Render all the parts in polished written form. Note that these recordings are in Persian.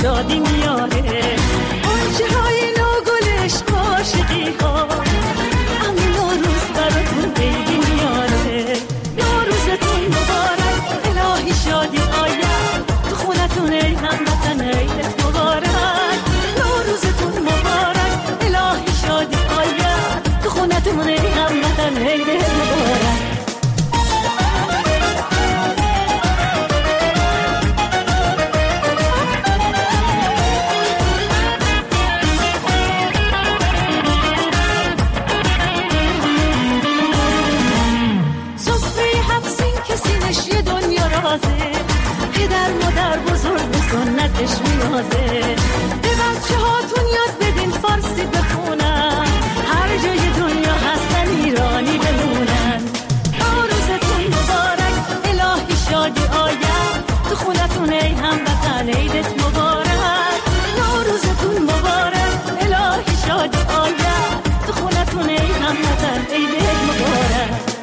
شادی میاره. آنچه های نوگلش عاشقی ها، اما نوروز براتون عیدی میاره. نوروزتون مبارک، الهی شادی آید تو خونتون، ای هموطن عیدت مبارک. نوروزتون مبارک، الهی شادی آید تو خونتون، ای هموطن عیدت مبارک. پدر مادر بزرگ سنتش میازه. به بچه هاتون یاد بدین فارسی بخونن، هر جای دنیا هستن ایرانی بمونن. نوروزتون مبارک، الهی شادی آید تو خونتون، ای هموطن عیدت مبارک. نوروزتون مبارک، الهی شادی آید تو خونتون، ای هموطن عیدت مبارک.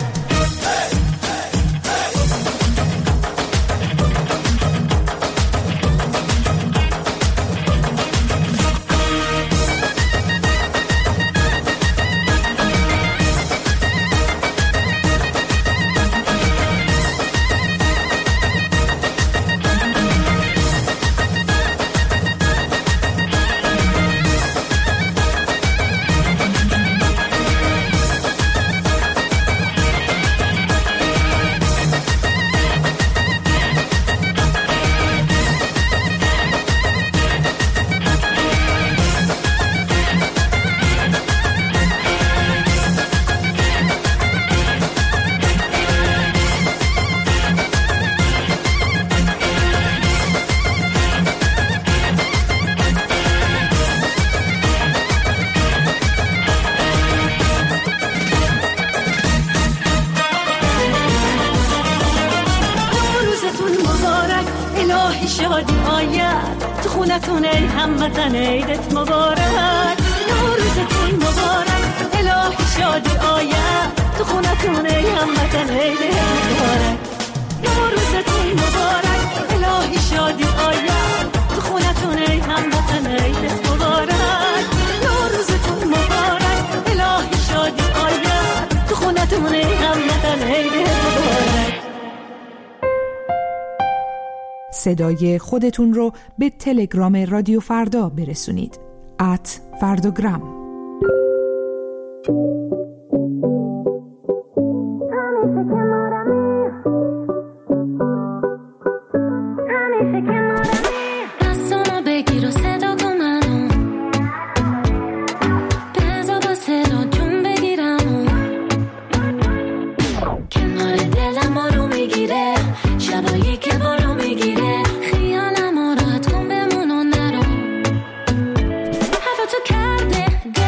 خونتون، ای هموطن عیدت مبارک. نوروزتون مبارک، الهی شادی آید تو خونتون، ای هموطن عیدت مبارک. نوروزتون مبارک، الهی شادی آید تو خونتون، ای هموطن عیدت مبارک. نوروزتون مبارک، الهی شادی آید تو خونتون، ای هموطن عیدت مبارک. صدای خودتون رو به تلگرام رادیو فردا برسونید. @فردوگرام. کرده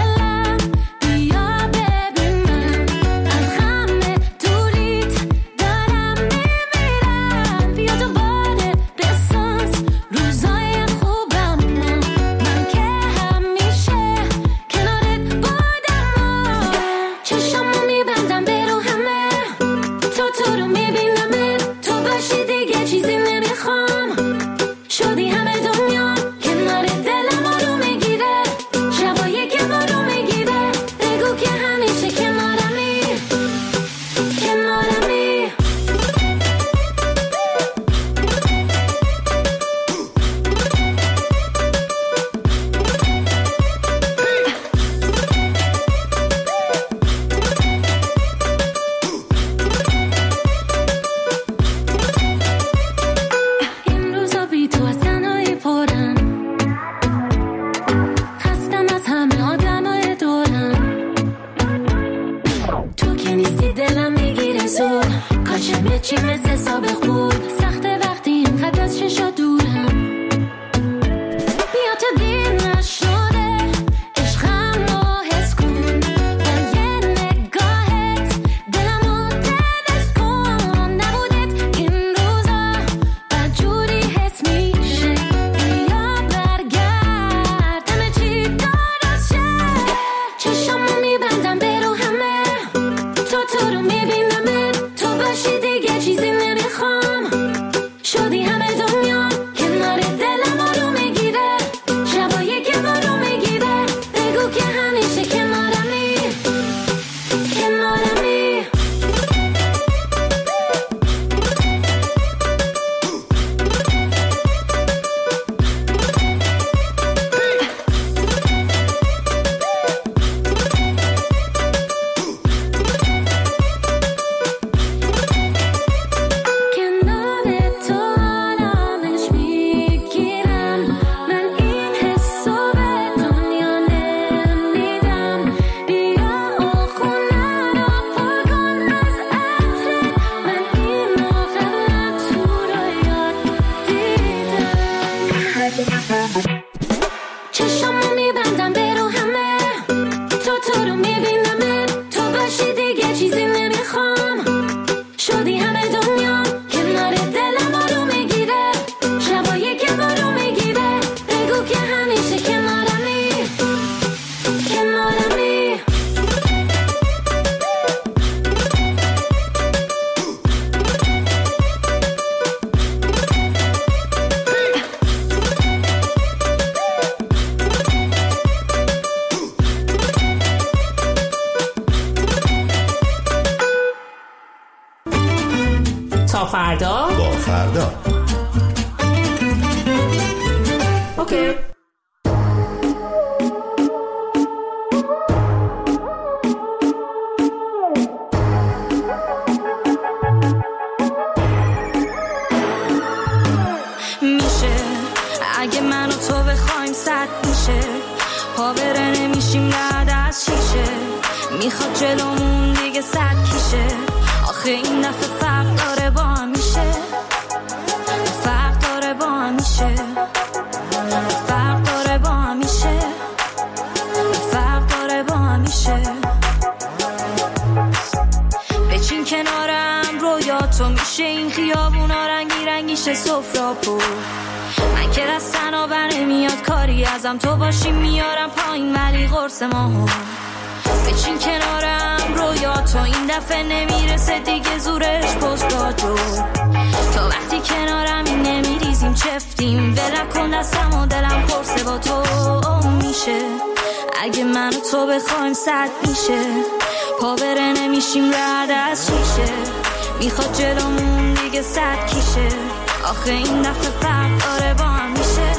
فردا. اوکی. اگه من و تو بخوایم صد میشه، پا بره نمیشیم رد از شیشه، میخواد جلومون دیگه صد کیشه، آخه این دفعه فرق داره با هم میشه، فرق داره با هم میشه، فرق داره با هم میشه، فرق داره با هم میشه. بچین کنارم رویاتو میشه این خیابونا رنگی رنگیشه سفرا پر، من که دستن بر نمیاد کاری ازم تو باشی میارم پایین ولی قرص ما بچین کنارم رویاتو این دفعه نمیرسه دیگه زورش پست راجو، تا وقتی کنارم این نمیریزیم چفتیم ولم کن دستم و دلم قرصه با تو میشه. اگه من و تو بخوایم صد میشه، پا بره نمیشیم رد از شیشه، میخواد جلومون دیگه صد کیشه، آخه این دفعه فرق داره با هم میشه،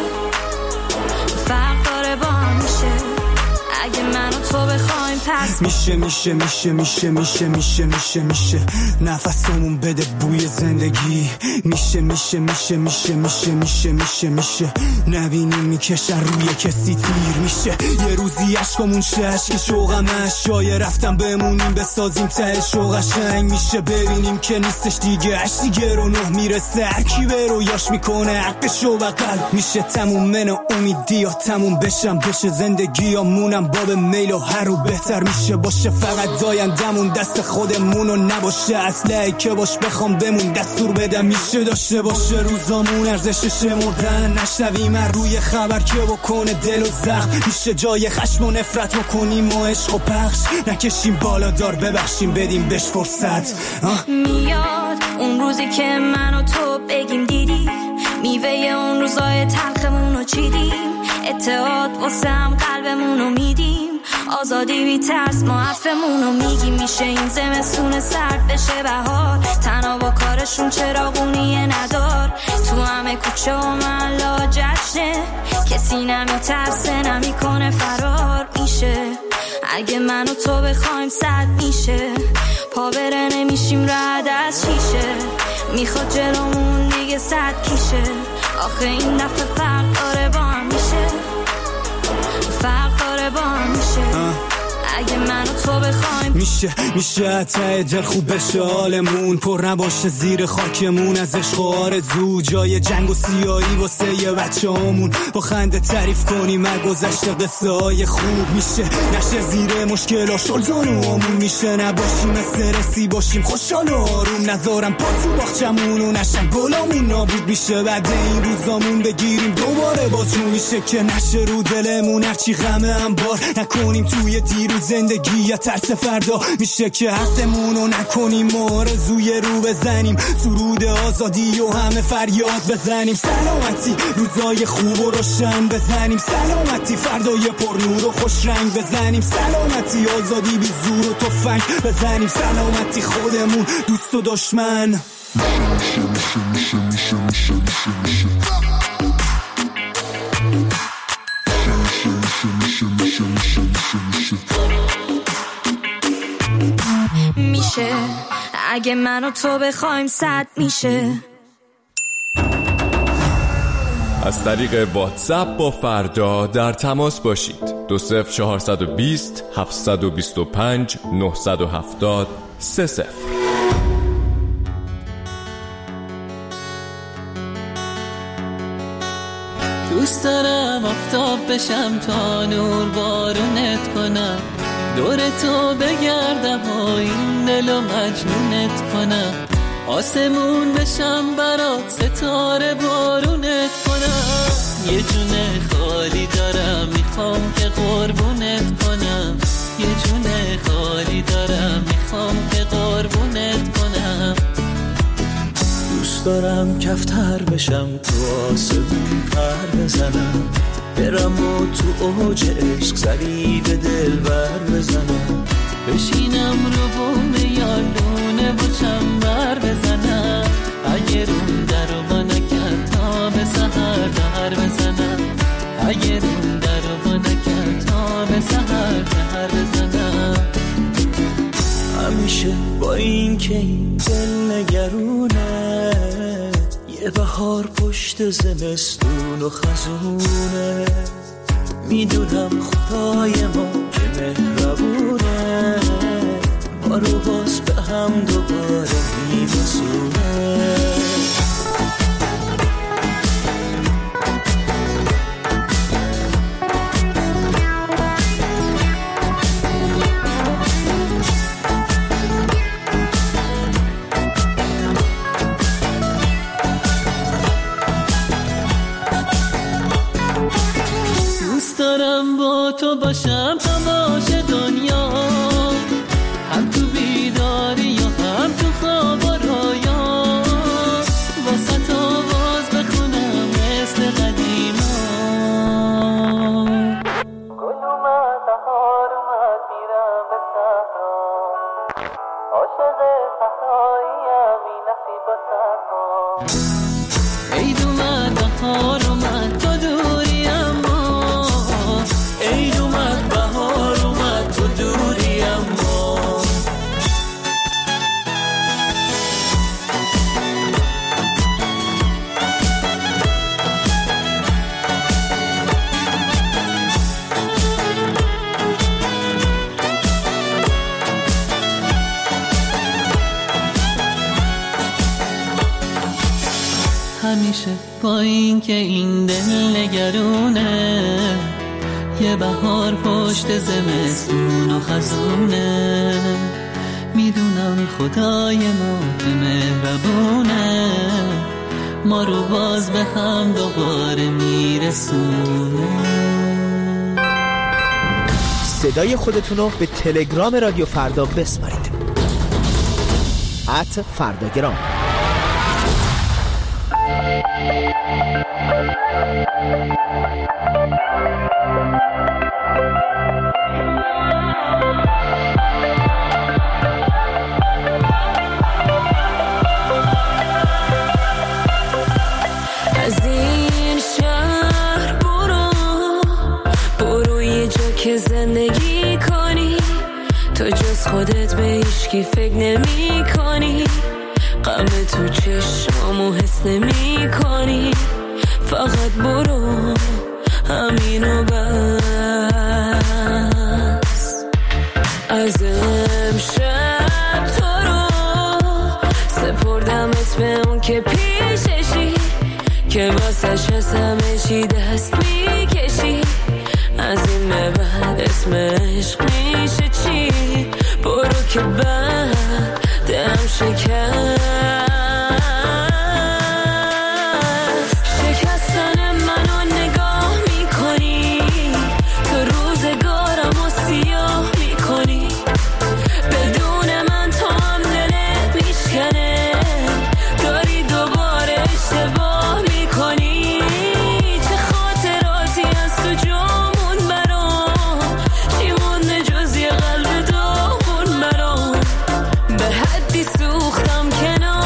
فرق داره با هم میشه. اگه من و تو بخوایم پس میشه میشه میشه میشه میشه میشه میشه میشه نفسمون بده بوی زندگی، میشه میشه میشه میشه میشه میشه میشه میشه نبینیم میکشن روی کسی تیر، میشه یه روزی عشقمون شه عشق شوقمش، جای رفتم بمونیم بسازیم ته شوق قشنگ، میشه ببینیم که نیستش دیگه عشق دیگه رو نه میرسه هرکی به رویاش میکنه حقشو بغل، میشه تموم من امیدی یا تموم بشه زندگی یا مونم باب میل و هر رو بهتر میشه باشه، فقط دایندمون دست خودمون و نباشه اصله که باش بخوام بمون دستور بدم، میشه داشته باشه روزامون ارزشش مردن، نشنویم روی خبر که بکنه دل و زخم، میشه جای خشم و نفرت بکنیم و عشق و پخش نکشیم بالا دار ببخشیم بدیم بهش فرصت. میاد اون روزی که من و تو بگیم دیدی میوه اون روزای تلخمون رو چیدیم، اتحاد واسه هم قلبمون رو میدیم، آزادی بی ترس ما حرفمون رو میگیم، میشه این زمستون سرد بشه بهار، تنها با کارشون چراغونیه ندار، تو همه کوچه و محلا جشنه، کسی نمیترسه نمیکنه فرار، میشه اگه من و تو بخوایم صد میشه، پا بره نمیشیم رد از شیشه، میخواد جلومون دیگه صد کیشه، آخه این دفعه فرق داره با هم میشه، فرق داره با هم میشه. اگه من و تو بخوایم میشه ته دل خوب بشه حالمون، پر نباشه زیر خاکمون از عشق و آرزو، جای جنگ و سیاهی واسه یه بچه همون، با خنده تعریف کنیم از گذشته قصه های خوب، میشه نشه زیر مشکل شلزان و همون، میشه نباشیم استرسی باشیم خوشحال و آروم، نذارم پا تو باغچمون و نشن گلامون نابود، میشه بعد این روزامون بگیریم دوباره بازجون، میشه که نشه رو دلمون هرچی غمه هم بار نکنیم توی دیروز زندگی یا ترس فردا، میشه که حقمونو نکنیم و آرزوی رو بزنیم، سرود آزادی و همه فریاد بزنیم، سلامتی روزای خوب و روشن بزنیم، سلامتی فردای پر نور و خوش رنگ بزنیم، سلامتی آزادی بی زور و تفنگ بزنیم، سلامتی خودمون دوست و دشمن. میشه اگه من و تو بخوایم صد میشه. از طریق واتساپ با فردا در تماس باشید. 20420 725 970 30. دوست دارم آفتاب بشم تا نور بارونت کنم، دور تو بگردم و این دلو مجنونت کنم، آسمون بشم برات ستاره بارونت کنم، یه جون خالی دارم میخوام که قربونت کنم، یه جون خالی دارم میخوام که قربونت کنم، دوست دارم کفتر بشم تو آسمون پر بزنم، برم و تو اوج عشق سری به دل بر بزنم، بشینم رو بوم یالونه و چنبر بزنم، اگه اگه روم در رو با نکرد تا به سحر در بزنم، اگه روم در رو با نکرد تا به سحر در بزنم. همیشه با این که این دل نگرونه، یه بهار پشت زمستون و خزونه، میدونم خدای ما که مهربونه، ما رو باز به هم دوباره میرسونه. دوست دارم با تو باشم تا باشه دنیا، هم تو بیداری یا هم تو خواب و رویا، واسه تو باز بخونم مثل قدیما. گل اومد بهار اومد میرم به صحرا، عاشق صحراییم این نصیب و صحرا. عید اومد بهار اومد تو دوری، اما عید اومد بهار اومد تو دوری، اما همیشه با این که این دل نگرونه، یه بهار پشت زمستون و خزونه، میدونم خدای ما که مهربونه، ما رو باز به هم دوباره میرسونه. صدای خودتون رو به تلگرام رادیو فردا بسپارید. @فرداگرام. از این شهر برو یه جا که زندگی کنی، تو جز خودت به هیچکی فکر نمی کنی، غم تو چشمامو حس نمی کنی، فقط برو همینو بس. از امشب تو رو سپردمت به اون که پیششی، که واسش از همه چی دست میکشی، از این به بعد اسم عشق میشه چی؟ برو که بعد دلم شکستن منو نگاه میکنی، تو روزگارم و سیاه میکنی، بدون من تو هم دلت میشکنه، داری دوباره اشتباه میکنی، چه خاطراتی از تو جامون برام، چی مونده جز یه قلب داغون برام، به حدی سوختم کنار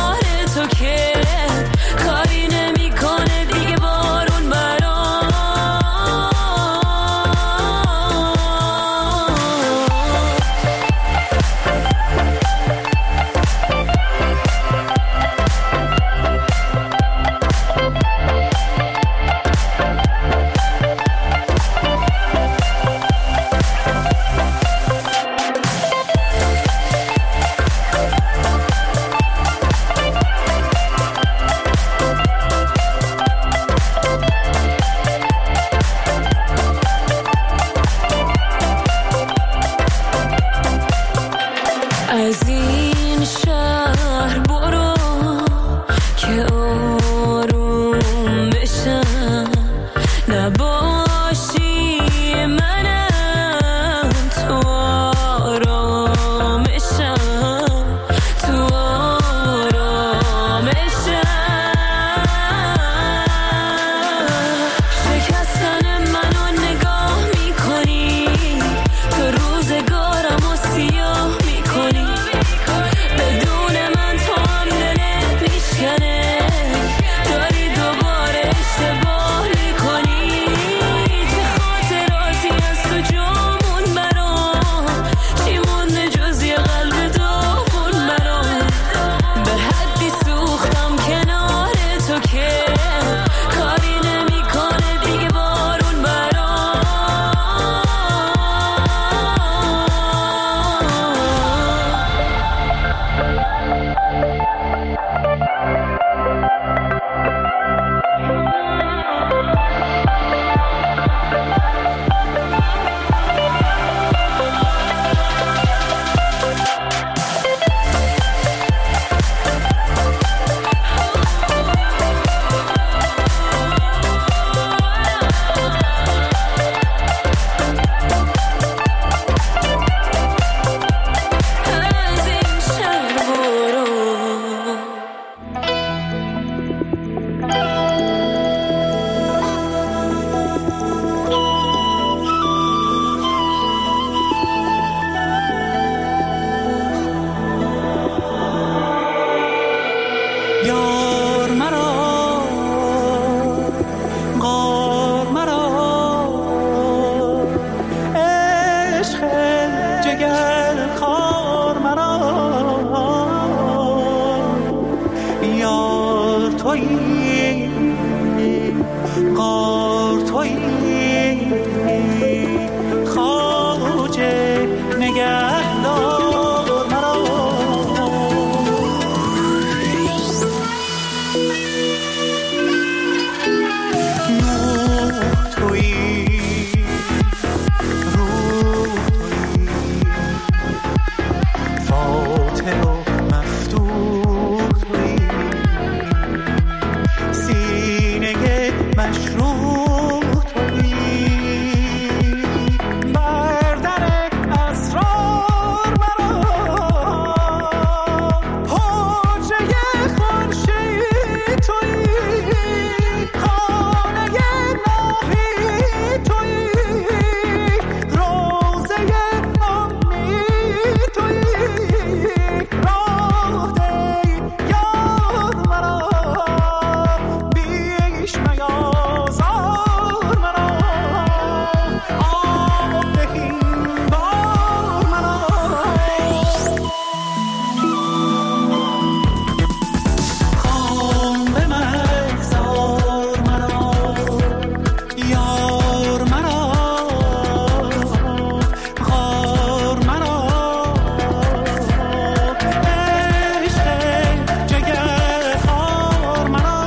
غار تویی خواجه نگهدار مرا نور تویی روح تویی فاتح و مفتوح تویی سینه مشروع تویی بر در اسرار مرا حجره خورشید تویی خانه ناهی تویی روزه امید تویی راه ده یار مرا بیش میازار مرا آب دهین بار مرا خام به مگذار مرا یار مرا غار مرا عشق جگر خار مرا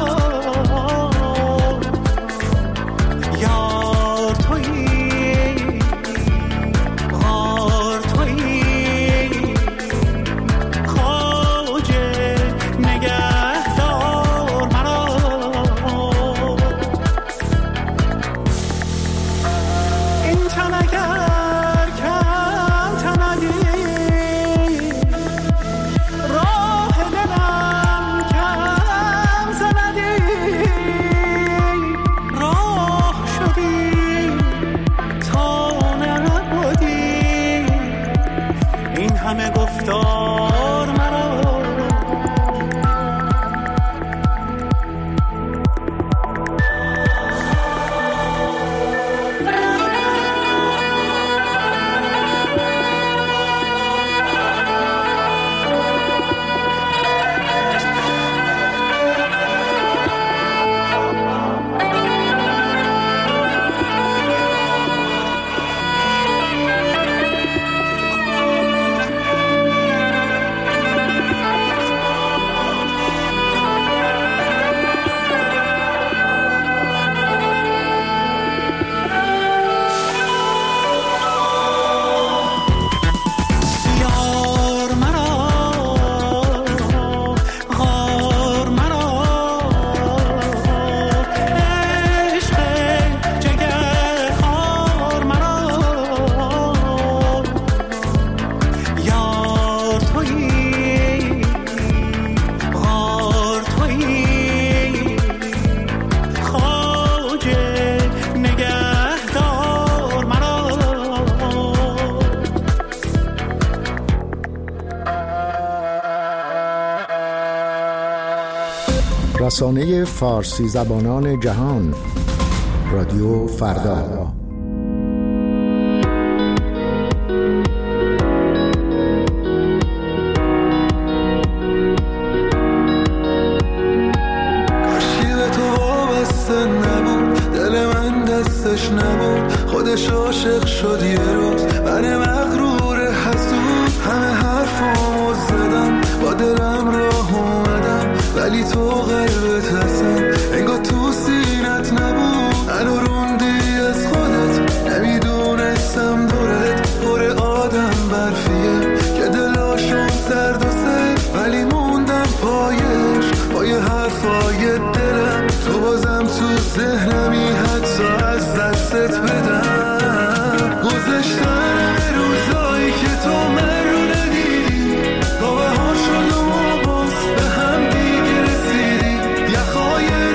یار تویی غار تویی خواجه نگهدار مرا این تن اگر کم تنگی راه دلم کم زندی راه شدی تا نبودی این همه گفتار مرا یار مرا غار مرا عشق جگر خار مرا یار تویی غار تویی خواجه نگهدار مرا رسانه فارسی زبانان جهان رادیو فردا. کاشی به تو وابسته نبود دل من دستش نبود خودش عاشق شد یه روز من مغرور حسود همه حرفامو زدم با دلم راه اومدم ولی تو قلبت هستن انگار تو سینت نبود منو روندی از خودت نمیدونستم دورت پر آدم برفیه که دلاشون سرد و سر ولی موندم پای حرفای دلم تو بازم تو ذهنمی حتی از دستت بدم گذشتن روزایی که تو من رو ندیدی با بهار شد و ما باز به هم دیگه رسیدی یخهای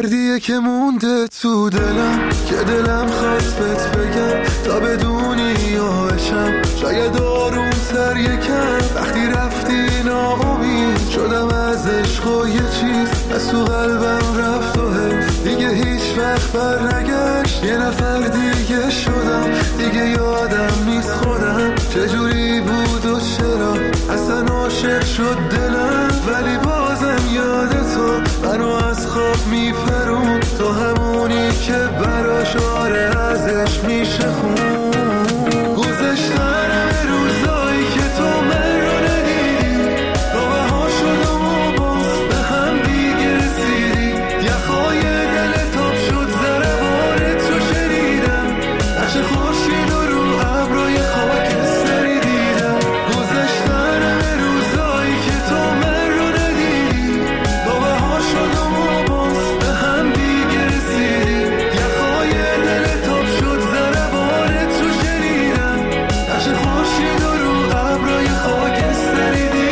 دردیه که مونده تو دلم که دلم خواست بهت بگم تا بدونی یاهشم شاید آروم‌تر یکم وقتی رفتی ناامید شدم از عشق و یه چیز از تو قلبم رفت و حفظ دیگه هیچ وقت بر نگشت یه نفر دیگه شدم دیگه یادم نیست خودم چجوری بود و چرا اصلا عاشق شد دلم ولی بازم یاد تو منو از خواب میپرون تو همونی که براش آره ازش میشه خون گذشتن روزایی که تو من رو ندیدی راه ها شدم و باز به هم دیگه رسیدی یخهای دل تاب شد ضربانت رو شنیدم نقش خورشید و رو ابرای خاکستری دیدم گذشتن روزایی که تو من رو ندیدی راه ها شدم و باز به هم دیگه رسیدی یخهای دل تاب شد ضربانت رو شنیدم نقش خورشید و رو ابرای خاکستری دیدم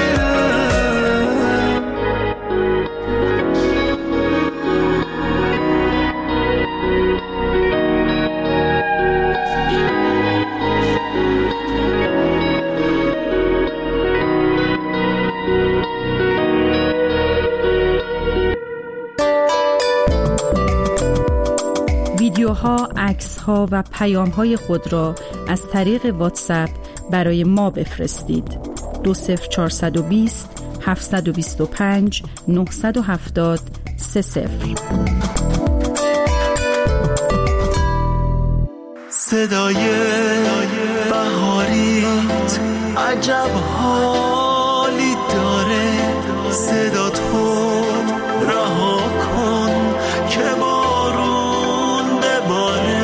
ویدیوها، عکس‌ها و پیام‌های خود را از طریق واتساپ برای ما بفرستید. 20420 725 970 30. صدای بهاریت عجب حالی داره صدا تو رها کن که بارون بباره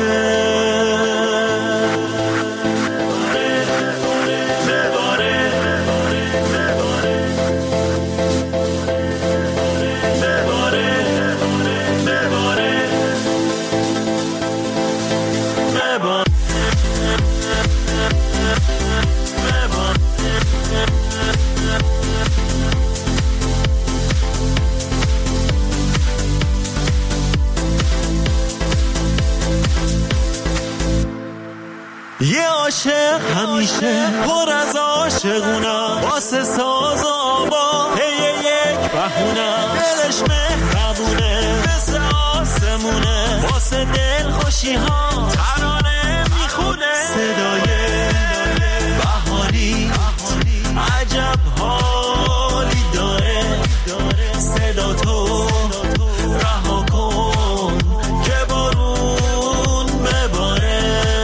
یه عاشق همیشه پر از عاشقونم واسه ساز و آوا یک بهونم دلش مهربونه مثل آسمونه واسه دل خوشی ها ترانه میخونه صدای بهاری عجب حالی داره صدا تو رها کن که بارون بباره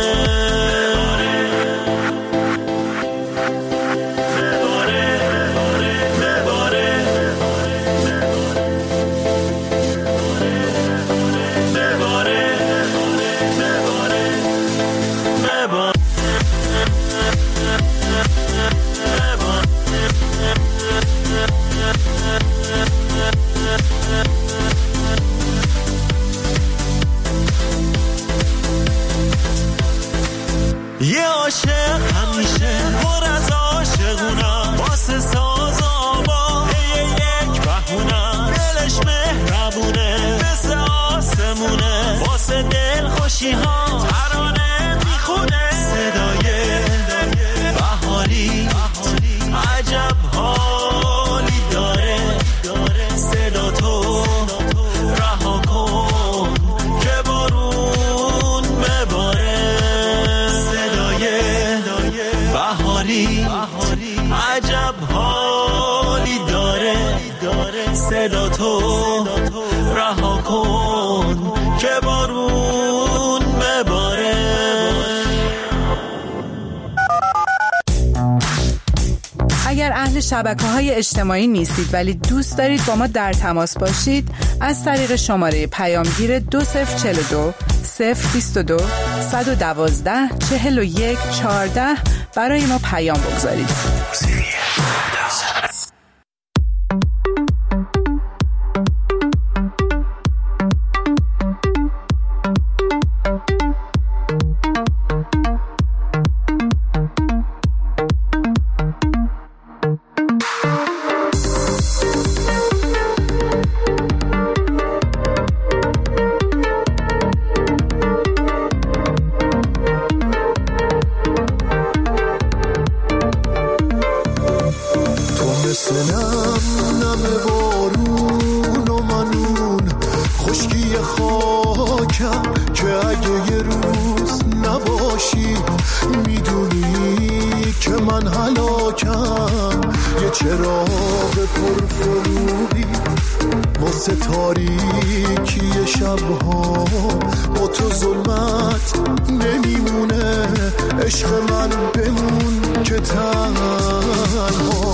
یه عاشق همیشه پر از عاشقونم واسه ساز و آوا یک بهونم دلش مهربونه مثل آسمونه واسه دل خوشی ها ترانه میخونه صدای بهاری عجب حالی داره صدا تو رها کن که بارون بباره بهاری عجب حالی داره صدا تو رها کن که بارون بباره اگر اهل شبکه‌های اجتماعی نیستید ولی دوست دارید با ما در تماس باشید از طریق شماره پیامگیر 2042 022 112 41 14 برای ما پیام بگذارید. خاکم که اگه یه روز نباشی میدونی که من هلاکم. یه چراغ پرفروغی واسه تاریکی شبها، با تو ظلمت نمیمونه. عشق من بمون که تنها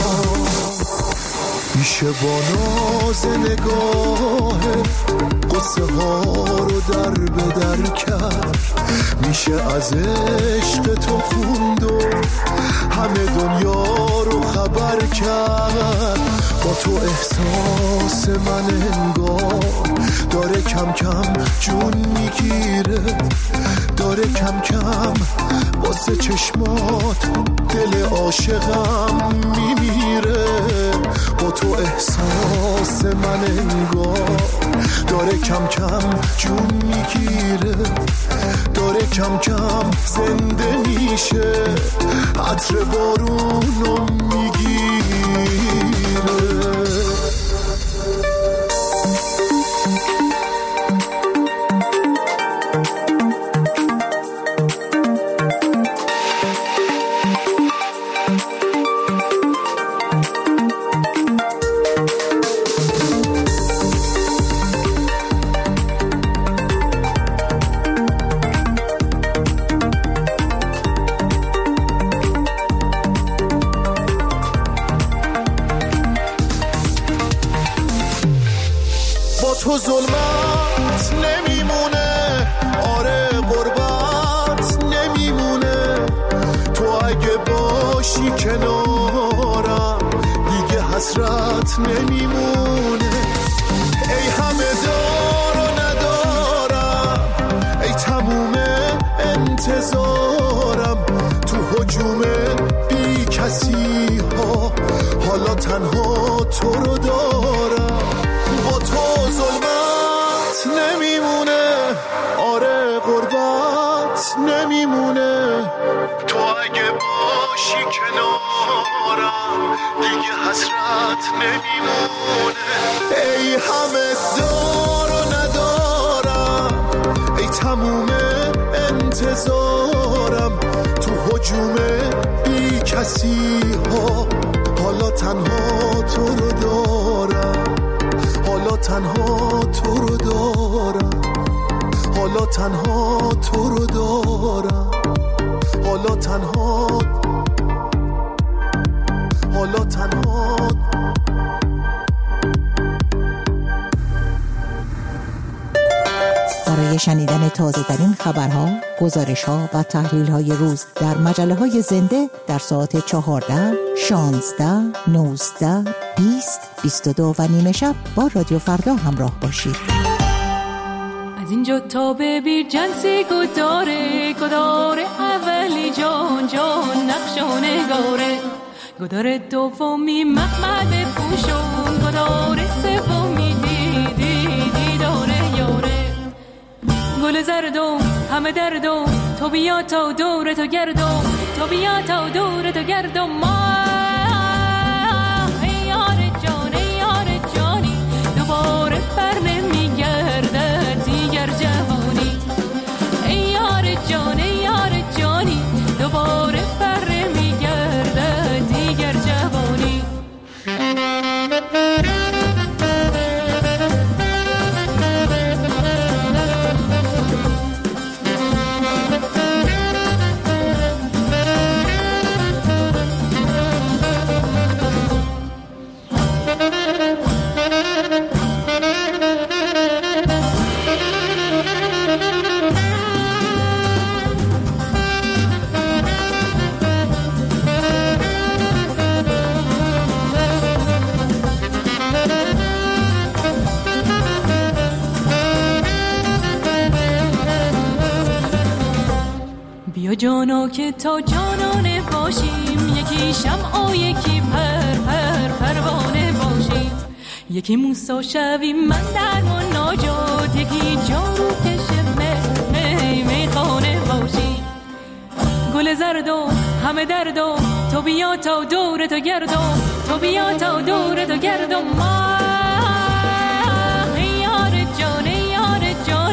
میشه با ناز نگاه قصه ها رو در به در کرد. میشه از عشق تو خوند و همه دنیا رو خبر کرد. با تو احساس من انگار داره کم کم جون میگیره، داره کم کم واسه چشمات دل عاشقم میمیره. با تو احساس من انگار داره کم کم جون میگیره، داره کم کم زنده میشه، عطر بارونو میگیره. تو ظلمت نمیمونه، آره غربت نمیمونه. تو اگه باشی کنارم دیگه حسرت نمیمونه. ای همه دار و ندارم، ای تموم انتظارم، تو هجوم بی کسی ها حالا تنها تو رو دارم. با تو ظلمت نمیمونه، آره غربت نمیمونه. تو اگه باشی کنارم دیگه حسرت نمیمونه. ای همه دار و ندارم، ای تموم انتظارم، تو هجوم بی کسی ها حالا تنها تو رو دارم، حالا تنها تو رو دارم، حالا تنها تو رو دارم، حالا تنها، حالا تنها. برای شنیدن تازه ترین خبرها، گزارش‌ها و تحلیل‌های روز در مجله‌های زنده در ساعت 14، 16، 19، 20، 22 و نیمه شب با رادیو فردا همراه باشید. از اینجا تا ببی جنسی گداره اولی جان نقش و نگاره، گداره دومی محمد پوشون، گداره سومی دیداره یاره. گل زردو همه دردو تو بیا تا دور تو گردو، تو بیا تا دور تو گردو ما. ای یار جانی دوباره بر نمیگرده دیگر جوانی. ای یار جانی دوباره بر نمیگرده دیگر جوانی. بیا جانا که تا جانانه باشیم، یکی شمع و یکی پروانه باشیم، یکی موسی شویم من در مناجات، یکی جارو کشه میخانه باشیم. گل زردو همه دردو تو بیا تا دور تو گردو، تو بیا تا دور تو گردو ما. ای یار جان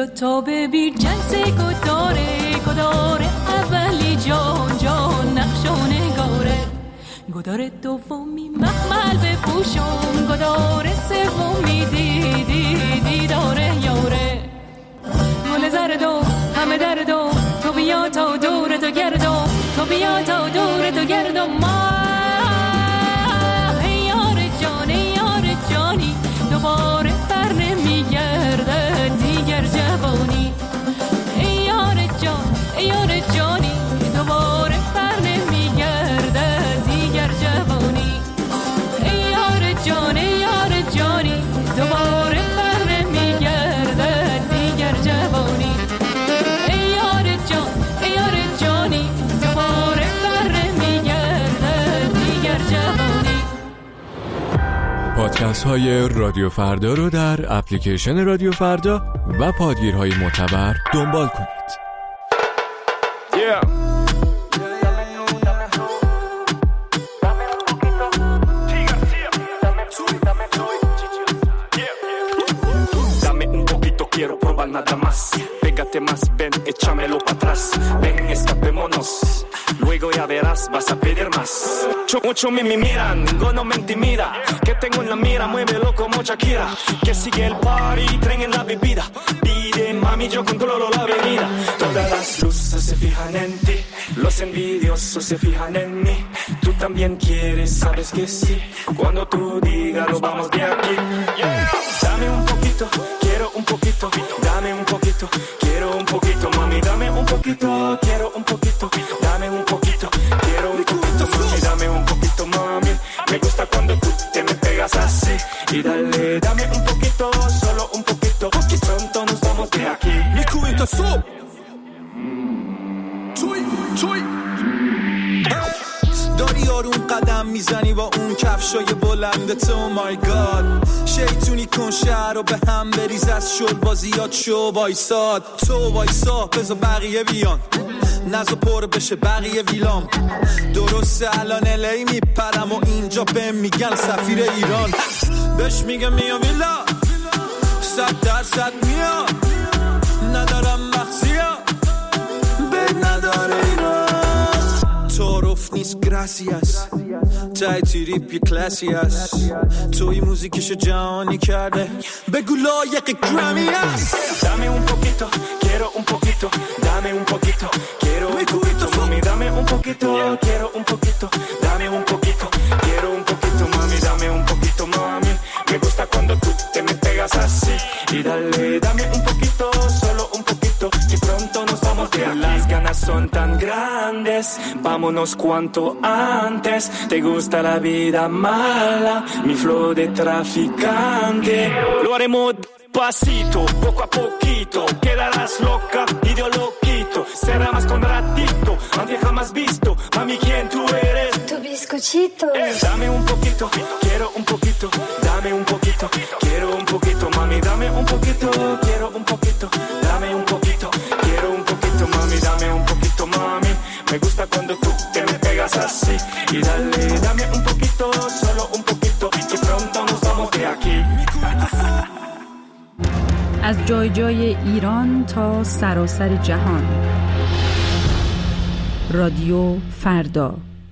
دوتا ببین جنس گداره اولی جان نقش و نگاره، گداره دومی مخمل بپوشم، گداره سومی دیداره یاره. گل زردو همه دردو تو بیا تا دور تو گردو، تو بیا تا دور تو گردو ما یار جانی دوباره بر نمیگرده دیگر جوانی. یار جانی دوباره بر نمیگرده دیگر جوانی. یار جانی دوباره بر نمیگرده دیگر جوانی. یار جانی دوباره بر نمیگرده دیگر جوانی. پادکست های رادیو فردا رو در اپلیکیشن رادیو فردا و پادگیرهای معتبر دنبال کنید. Quiero probar nada más, pégate más, ven, échamelo para atrás, ven, escapémonos, luego ya verás, vas a pedir más. Mucho me miran, ninguno me intimida, que tengo en la mira, muévelo como Shakira, que sigue el party, tren en la bebida, pide mami, yo controlo la avenida. Todas las luces se fijan en ti, los envidiosos se fijan en mí, tú también quieres, sabes que sí, cuando tú digas lo vamos de aquí. Dame un poquito, quiero un poquito, dame un poquito, quiero un poquito, mami, dame un poquito, quiero un poquito, dame un poquito, quiero un poquito, mami, dame un poquito, mami, me gusta cuando tú te me pegas así, y dale, dame un poquito, solo un poquito, y pronto nos vamos de aquí. Mi cubito sub. داری آروم قدم میزنی با اون کفشای بلندت، او مای گاد شیطونی کن شهر رو به هم بریز، از شل بازیات شو وایساد، تو وایسا بذار بقیه بیان، نزا پر بشه بقیه ویلام، درسته الان الی میپرم و اینجا بهم میگن سفیر ایران، بهش میگم میام ویلا 100% میام، ندارم مخزیا بد نداره ایران، تعارف نیست گراسیاس تای تریپ یه کلاسی هست، توی موزیکشو جهانی کرده بگو لایق گرامی هست. Dame un poquito, quiero un poquito, dame un poquito, quiero un poquito, mami, dame un poquito, quiero un poquito, dame un poquito, quiero un poquito, mami, dame un poquito, mami, me gusta cuando tú te me pegas así, y dale, dame un poquito, solo un poquito, y pronto nos vamos de aquí. Las ganas son tan grandes, vámonos cuanto antes, te gusta la vida mala, mi flow de traficante, lo haremos pasito, poco a poquito, quedarás loca y yo loquito, será más con ratito, nadie jamás visto, mami, ¿quién tú eres? Tu bizcochito. Dame un poquito, quiero un poquito, dame un poquito, quiero un poquito, mami, dame un poquito, quiero un poquito, dame un poquito, quiero un poquito, mami, dame un poquito, mami, me gusta cuando tú te me pegas así, y dale, dame un poquito, solo un poquito, y pronto nos vamos de aquí. از جای جای ایران تا سراسر جهان، رادیو فردا.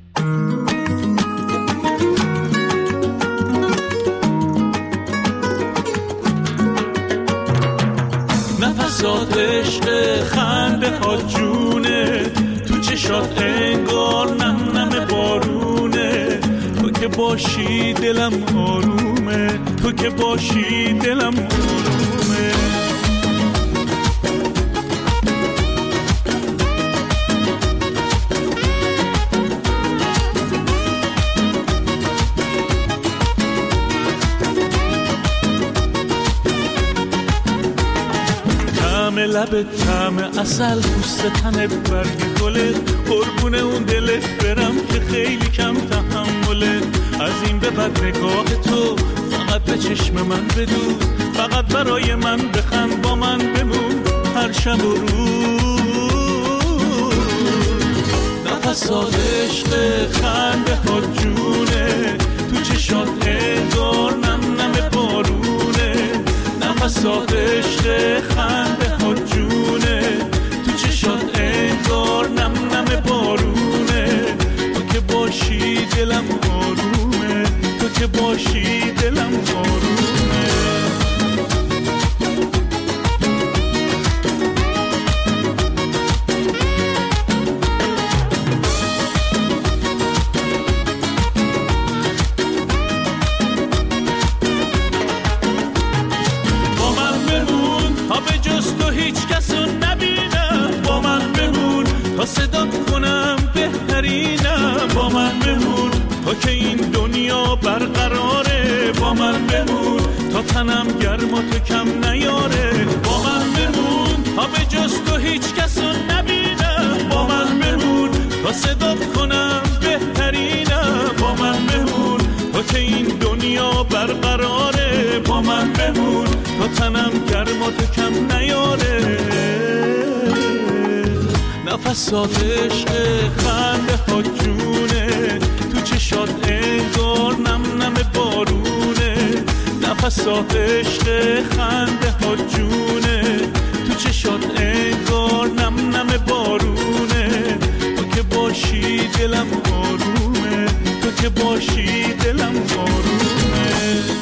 نفسات عشق خنده ها جونه، تو چشات انگار نم نم بارونه، تو که باشی دلم آرومه، تو که باشی دلم آرومه. لبت طعم عسل، پوست تنت برگ گلت، قربون اون دلت برم که خیلی کم تحملت، از این به بعد نگاه تو فقط به چشم من بدون، فقط برای من بخند، با من بمون هر شب و روز. نفسات عشق خنده ها جونه، تو چشات انگار نم نم بارونه، نفسات عشق خنده ها که باشی دلم آرومه. با من بمون تا به جز تو هیچ کسو نبینم، با من بمون تا صدا کنم بهترینم، با من بمون تا که این دنیا برقراره، با من بمون تا تنم گرم و تو کم نیاره، با من بمون تا به جز تو هیچ کسو نبینم، با من بمون تا صدا کنم بهترینم، با من بمون تا که این دنیا برقراره، با من بمون تا تنم گرم و تو کم نیاره. نفسات عشق خنده ها جونه، تو چشات انگار نم نم بارونه، نفسات عشق خنده ها جونه، تو چشات انگار نم نم بارونه، تو که باشی دلم آرومه، تو که باشی دلم آرومه.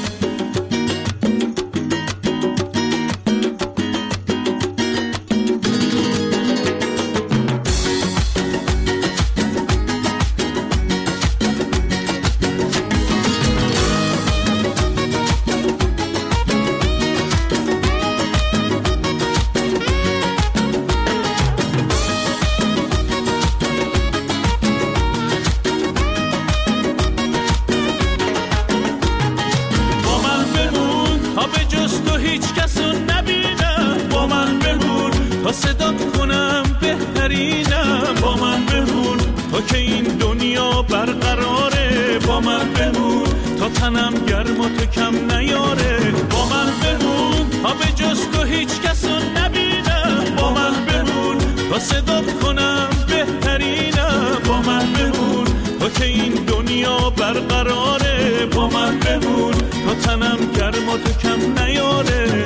صدا کنم بهترینم، با من بمون تا که این دنیا برقراره، با من بمون تا تنم گرم و تو کم نیاره، با من بمون تا به جز تو هیچ کسو نبینم، با من بمون تا صدا کنم بهترینم، با من بمون تا که این دنیا برقراره، با من بمون تا تنم گرم و تو کم نیاره.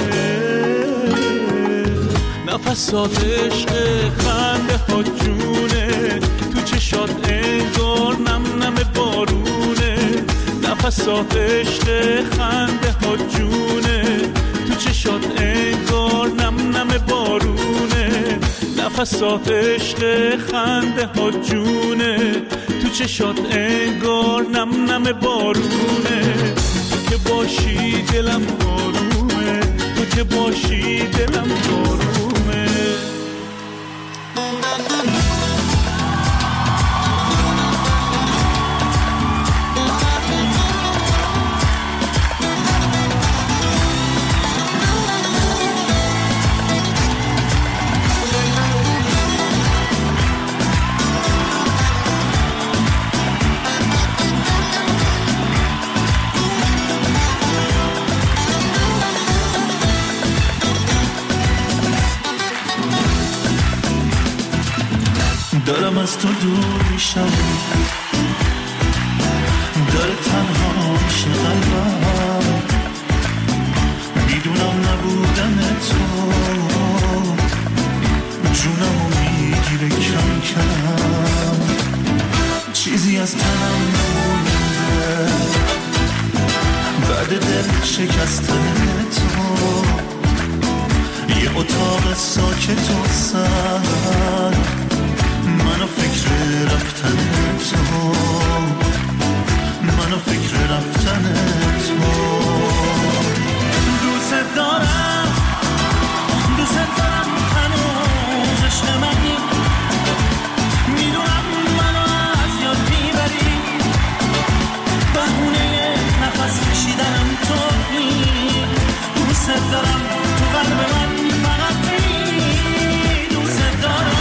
نفسات عشق خنده ها جونه، تو چشات انگار نم نم بارونه، نفسات عشق خنده ها جونه، تو چشات انگار نم نم بارونه، نفسات عشق خنده ها جونه، تو چشات انگار نم نم بارونه، تو که باشی دلم آرومه، تو که باشی دلم آرومه. دارم از تو دور میشم، داره تنها میشه قلبم، میدونم نبودن تو جونمو میگیره کم کم، چیزی از تنم نمونده بعد دل شکستن تو، یه اتاق ساکت و سر منو فکر رفتن تو، منو فکر رفتن تو. دوست دارم هنوز عشق منی، میدونم منو از یاد میبری، بهونه نفس کشیدنم تویی، دوست دارم تو قلب من فقطی، دوست دارم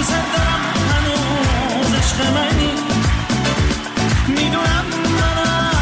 هنوز عشق منی، میدونم من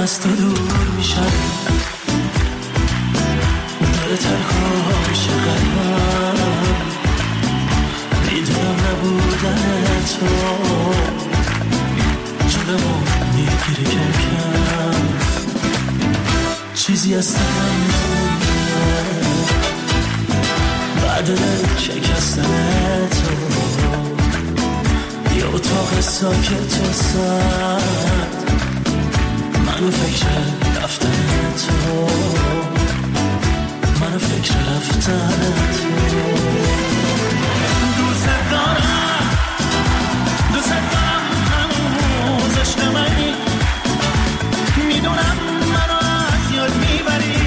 از تو دور میشم، داره تنها میشه قلبم، میدونم نبودن تو جونمو میگیره کم کم، چیزی از تنم نمونده بعد شکستن تو، یه اتاق ساکت و سرد، منو فکر رفتن تو، منو فکر رفتن تو. دوست دارم هنوز عشق منی، میدونم منو از یاد میبری،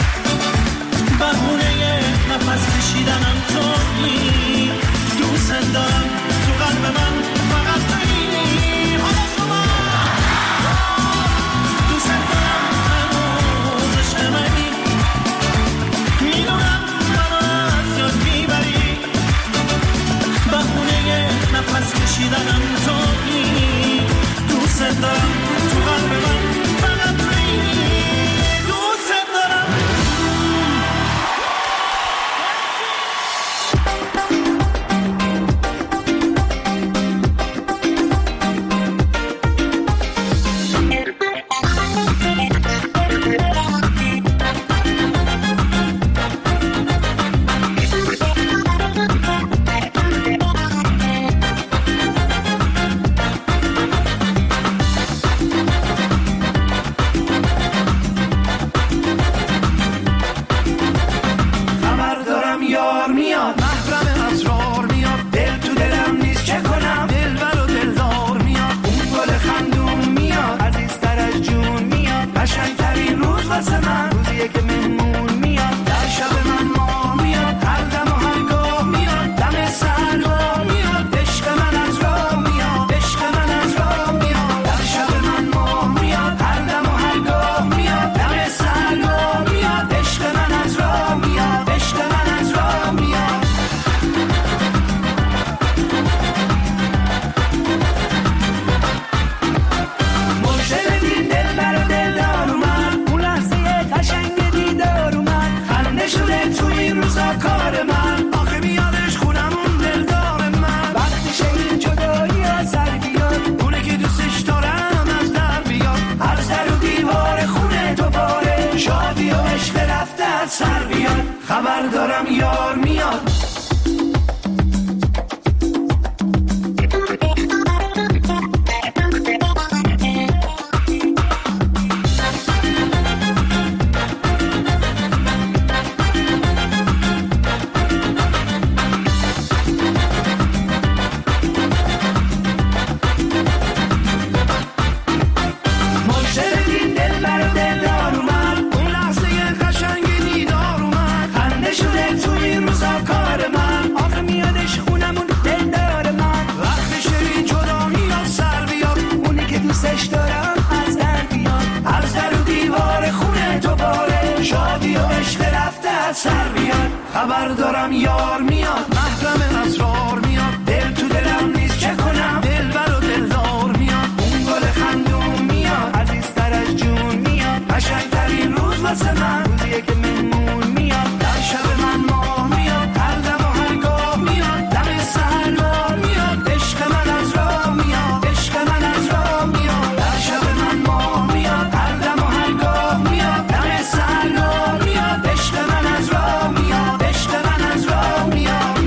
بهونه نفس کشیدنم تویی، دوست دارم تو قلب من فقط تویی، حالا شما دوست دارم هنوز عشق منی، میدونم منو از یاد میبری، بهونه نفس کشیدنم تویی، دوست دارم تو قلب من فقط تویی، دوست دارم. خبر دارم یار میاد. خبر دارم یار میاد، محرم اسرار میاد، دل تو دلم نیست چه کنم، دلبر و دلدار میاد، اون گل خندون میاد، عزیزتر از جون میاد، قشنگترین روز واسه من روزیه که مهمون میاد، در شب من ماه میاد، هر دم و هر گاه میاد، دم سحرگاه میاد، عشق من از راه میاد، عشق من از راه میاد، در شب من ماه میاد، هر دم و هر گاه میاد، دم سحرگاه میاد، عشق من از راه میاد، عشق من از راه میاد.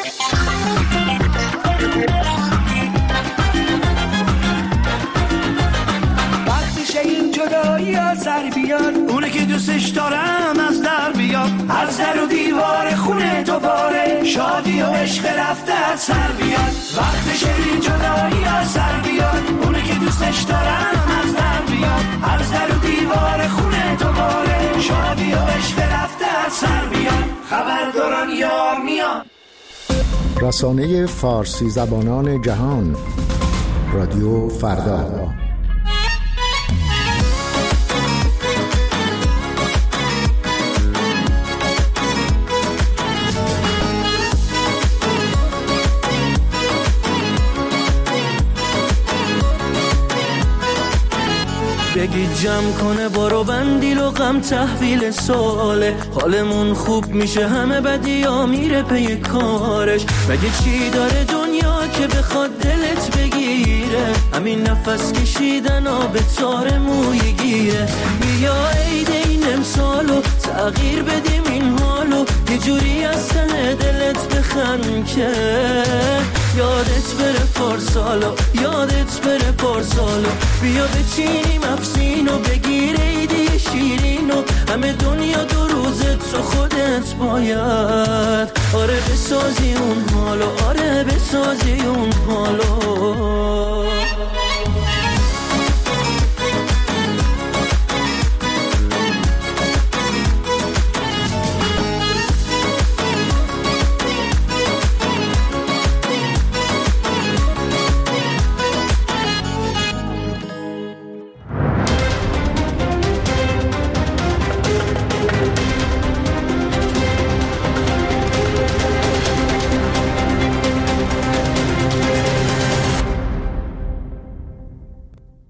وقتی شه این جدایی ها سر بیاد، اونه که دوستش دارم از در بیاد، هر در و دیوار خونه دوباره شادی و عشق رفته از سر بیاد. وقتی شه این جدایی ها سر بیاد، اونه که دوستش دارم از در بیاد، هر در و دیوار خونه دوباره شادی و عشق رفته از سر بیاد. خبر دارن یار میاد. رسانه فارسی زبانان جهان، رادیو فردا. بگی جمع کنه بارو بندیل و غم تحویل ساله. حالمون خوب میشه همه بدی ها میره پی کارش. مگه چی داره دنیا که بخواد دلت بگیره؟ همین نفس کشیدن آب تار موی گیره. بیا عید این امسالو تغییر بدیم این حالو، یه جوری از تن دلت بخند که یادت بره پارسالو، یادت بره پارسالو. بیا بچینیم افسینو بگیر عیدی شیرینو، همه دنیا دو روزت تو خودت باید آره بسازی اون حالو، آره بسازی اون حالو.